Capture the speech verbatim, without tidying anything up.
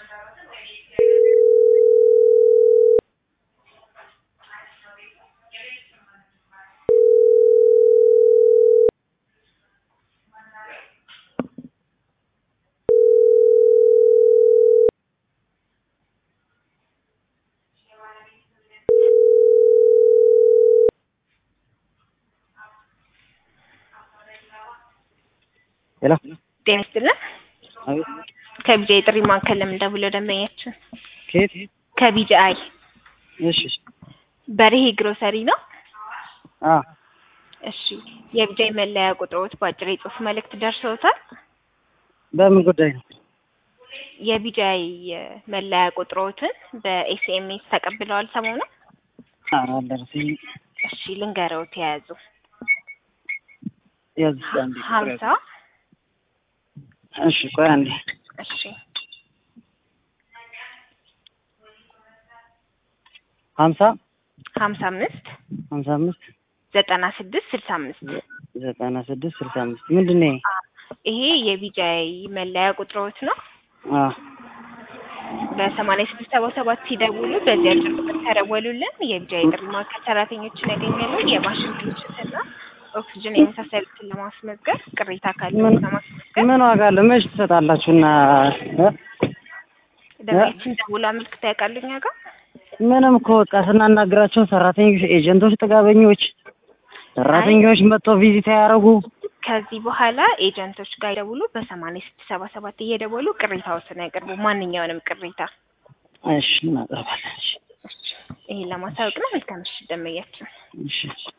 ሄሎ ጤና ይስጥልኝ። አቤት። ከቢጂአይ ጥሪ ማዕከል ለምን ደውለው ደንበኛችን? ከየት? ከቢጂአይ። እሺ በርሄ ግሮሰሪ ነው? አ እሺ የቢጂአይ መለያ ቁጥሮት በአጭር የጽሁፍ መልእክት ደርሰውታል? በምን ጉዳይ ነው? የቢጂአይ መለያ ቁጥሮትን በኤስኤምኤስ ተቀብለዋል ሰሞኑን? ኧረ አልደረሰኝም። እሺ ልንገረው ተያዙ። ያዝ አንዴ ሀምሳ እሺ ቆይ አንዴ እሺ ሀምሳ ሀምሳ አምስት ሀምሳ አምስት ዘጠና ስድስት ስልሳ አምስት ዘጠና ስድስት ስልሳ አምስት ምንድን ነው ይሄ? የቢጂአይ መለያ ቁጥሮት ነው። አ በሰማንያ ስድስት ሰባ ሰባት ሲደውሉ በዚህ አጭር ቁጥር ተደወሉልን የቢጂአይ ጥሪ ማዕከል ሰራተኞችን ያገኛሉ። የማሽን ብልሽትና ኦክሲጅን የመሳሰሉትን ለማስመዝገብ ቅሬታ ካለ ለማስመዝገብ ምን ዋጋ አለ? መች ትሰጣላችሁና ደውላችን ደውላ ምልክት ያውቃሉ እኛ ጋር? ምንም እኮ በቃ ስናናግራቸው ሰራተኞች፣ ኤጀንቶች ጥጋበኞች፣ ሰራተኞች መጥተው ቪዚት ያደርጉ። ከዚህ በኋላ ኤጀንቶች ጋር ይደውሉ በሰማንያ ስድስት ሰባ ሰባት እየደወሉ ቅሬታዎትን ያቀርቡ። ማንኛውንም ቅሬታ እሺ እናቀርባለን። እሺ ይሄን ለማሳወቅ ነው። መልካም እሺ ደመያችን። እሺ